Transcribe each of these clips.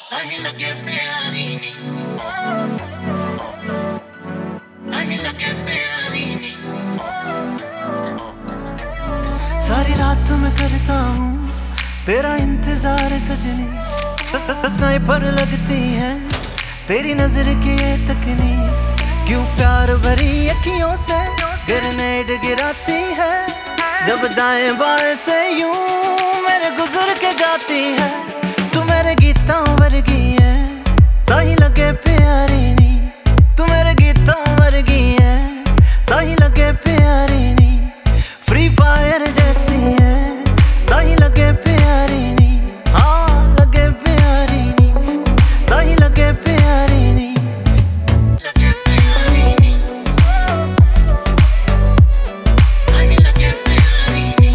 आने लगे प्यारी नी, आने लगे प्यारी नी। सारी रात मैं करता हूँ तेरा इंतजार सजनी, स्नाइपर लगती है तेरी नजर की ये तकनी। क्यों प्यार भरी अखियों से ग्रेनेड गिराती है, जब दाएं बाएं से यूं मेरे गुजर के जाती है। तू मेरे गीतों वर्गी है ताही लगे प्यारी नी, तू मेरे गीतों वर्गी है ताही लगे प्यारी नी। फ्री फायर जैसी है ताही लगे प्यारी नी, हाँ लगे प्यारी नी, ताही लगे प्यारी नी। लगे प्यारी नी, आने लगे प्यारी नी।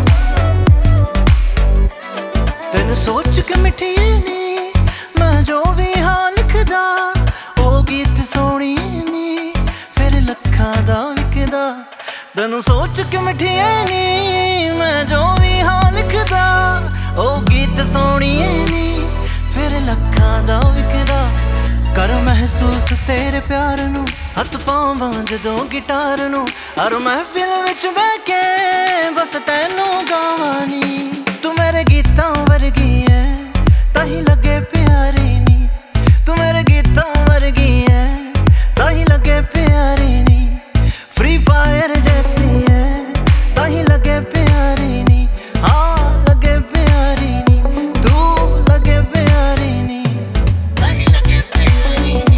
तेन सोच के मिठी नी मैं जो भी हाँ लिखदा, ओ गीत सोनी नी फिर लखा दा विकदा। तेन सोच के मिठी नी मैं जो भी हाँ लिखदा, ओ गीत सोनी नी फिर लखा दा विकदा। कर महसूस तेरे प्यार नू हथ पावां जदों गिटार नू, और महफिल विच बह के बस तैनू गावां नी। तू मेरे गीतां वर्गी है ताही लगे प्यारी नी, तू मेरे गीतां वर्गी है ताही लगे प्यारी नी। फ्री फायर जैसी है ताही लगे प्यारी नी, हाँ लगे प्यारी नी, तू लगे प्यारी नी। आने लगे प्यारी नी,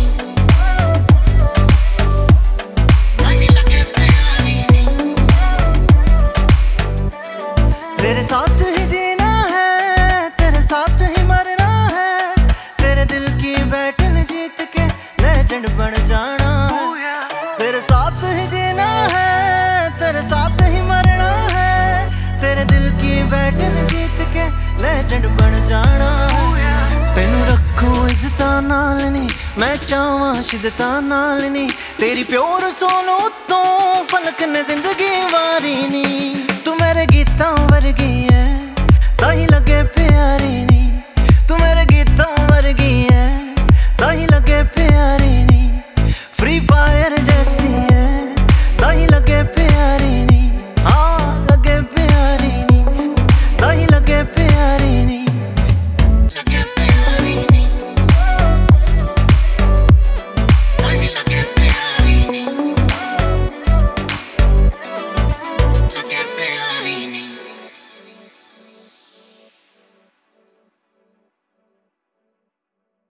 आने लगे प्यारी नी। तेरे साथ ही जीना है, तेरे साथ ही मरना है, तेरे दिल की बैटल जीत के लेजेंड बन जाना है। तेरे साथ ही जीना है, तेरे साथ ही मरना है, तेरे दिल की बैटल जीत के लेजेंड बन जाना है। तेनू रखूं इज्जतां नाल नी, मैं चाहवां शिद्दतां नाल नी, तेरी प्योर सोनू तो फलक ने जिंदगी वारी नी। तू मेरे गीतां